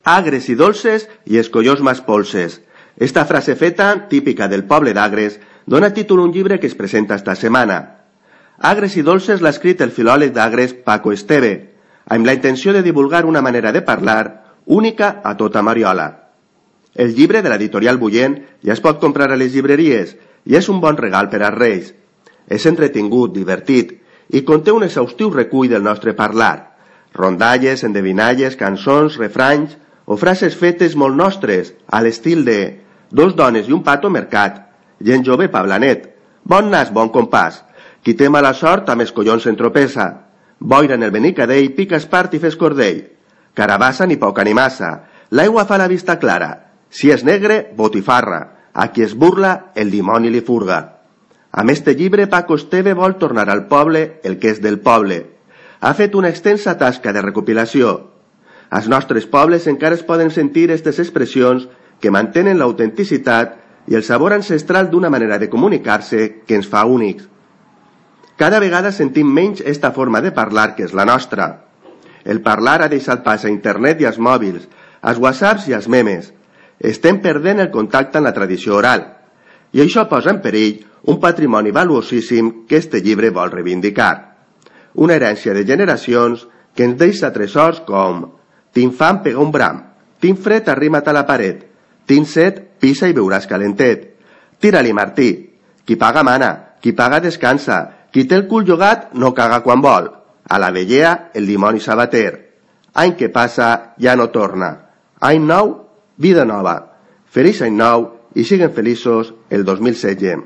Agres i dolces i els collons més polses. Esta frase feta, típica del poble d'Agres, dona títol a un llibre que es presenta esta setmana. Agres i dolces l'ha escrit el filòleg d'Agres Paco Esteve, amb la intenció de divulgar una manera de parlar única a tota Mariola. El llibre de l'editorial Bullent ja es pot comprar a les llibreries i és un bon regal per als Reis. És entretingut, divertit i conté un exhaustiu recull del nostre parlar. Rondalles, endevinalles, cançons, refranys o frases fetes molt nostres, a l'estil de dos dones i un pato mercat, gent jove pa blanet, bon nas, bon compàs, qui té mala sort amb els collons s'entropessa, boira en el benicadell, pica espart i fes cordell, carabassa ni poca ni massa, l'aigua fa la vista clara, si és negre, botifarra, a qui es burla, el dimoni li furga. Amb este llibre, Paco Esteve vol tornar al poble el que és del poble. Ha fet una extensa tasca de recopilació. Als nostres pobles encara es poden sentir aquestes expressions que mantenen l'autenticitat i el sabor ancestral d'una manera de comunicar-se que ens fa únics. Cada vegada sentim menys esta forma de parlar que és la nostra. El parlar ha deixat pas a internet i als mòbils, als whatsapps i als memes. Estem perdent el contacte amb la tradició oral. I això posa en perill un patrimoni valuosíssim que este llibre vol reivindicar. Una herència de generacions que ens deixa tresors com «Tinc fam, pega un bram», «Tinc fred, arrima't a la paret», «Tinc set, pisa i beuràs calentet», «Tira-li, Martí», «Qui paga mana», «Qui paga descansa», «Qui té el cul llogat no caga quan vol», «A la vellea, el dimoni sabater», «Any que passa, ja no torna», «Any nou, vida nova», «Feliç any nou» i siguen feliços el 2016.